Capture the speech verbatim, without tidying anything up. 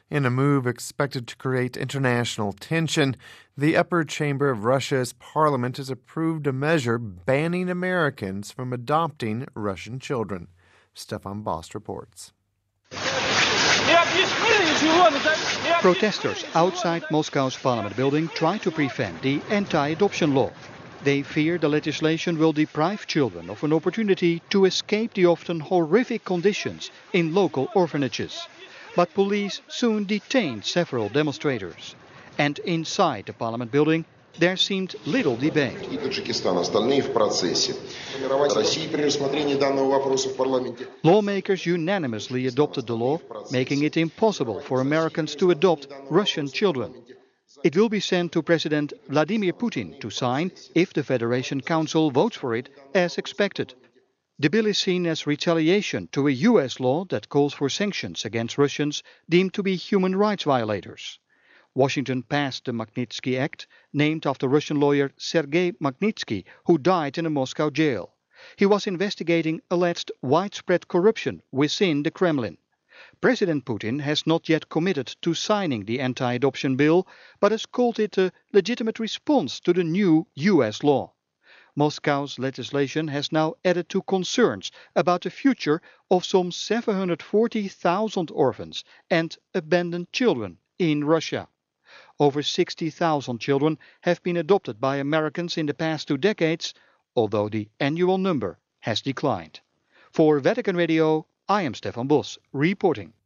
In a move expected to create international tension, the upper chamber of Russia's parliament has approved a measure banning Americans from adopting Russian children. Stefan Bost reports. Protesters outside Moscow's parliament building try to prevent the anti-adoption law. They fear the legislation will deprive children of an opportunity to escape the often horrific conditions in local orphanages. But police soon detained several demonstrators. And inside the parliament building, there seemed little debate. Lawmakers unanimously adopted the law, making it impossible for Americans to adopt Russian children. It will be sent to President Vladimir Putin to sign if the Federation Council votes for it as expected. The bill is seen as retaliation to a U S law that calls for sanctions against Russians deemed to be human rights violators. Washington passed the Magnitsky Act, named after Russian lawyer Sergei Magnitsky, who died in a Moscow jail. He was investigating alleged widespread corruption within the Kremlin. President Putin has not yet committed to signing the anti-adoption bill, but has called it a legitimate response to the new U S law. Moscow's legislation has now added to concerns about the future of some seven hundred forty thousand orphans and abandoned children in Russia. Over sixty thousand children have been adopted by Americans in the past two decades, although the annual number has declined. For Vatican Radio, I am Stefan Bost reporting.